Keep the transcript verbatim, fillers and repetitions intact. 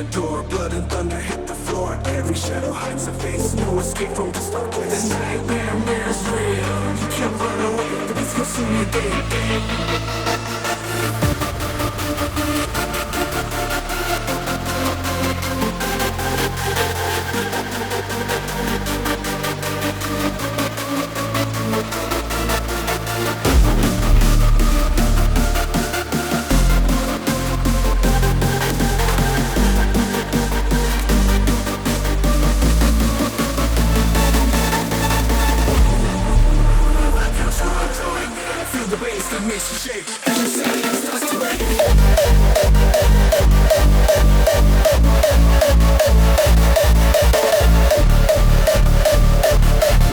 the door, blood and thunder hit the floor. Every shadow hides a face, no escape from this darkness. The nightmare is real, you can't run away, the beats consume your day.